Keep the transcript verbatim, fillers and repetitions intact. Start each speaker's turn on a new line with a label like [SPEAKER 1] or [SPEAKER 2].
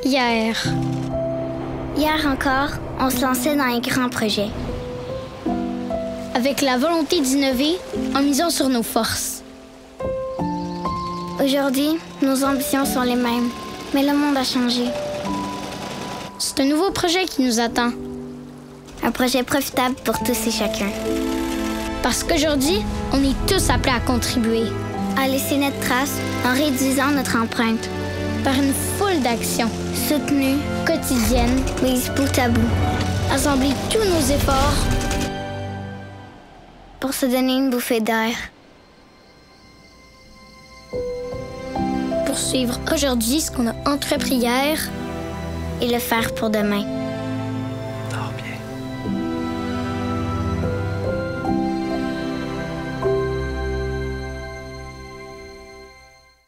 [SPEAKER 1] Hier.
[SPEAKER 2] Hier encore, on se lançait dans un grand projet.
[SPEAKER 1] Avec la volonté d'innover en misant sur nos forces.
[SPEAKER 2] Aujourd'hui, nos ambitions sont les mêmes, mais le monde a changé.
[SPEAKER 1] C'est un nouveau projet qui nous attend.
[SPEAKER 2] Un projet profitable pour tous et chacun.
[SPEAKER 1] Parce qu'aujourd'hui, on est tous appelés à contribuer.
[SPEAKER 2] À laisser notre trace en réduisant notre empreinte.
[SPEAKER 1] Par une foule d'actions.
[SPEAKER 2] Soutenues,
[SPEAKER 1] quotidiennes,
[SPEAKER 2] mises bout à bout.
[SPEAKER 1] Assembler tous nos efforts.
[SPEAKER 2] Pour se donner une bouffée d'air.
[SPEAKER 1] Poursuivre aujourd'hui ce qu'on a entrepris hier.
[SPEAKER 2] Et le faire pour demain.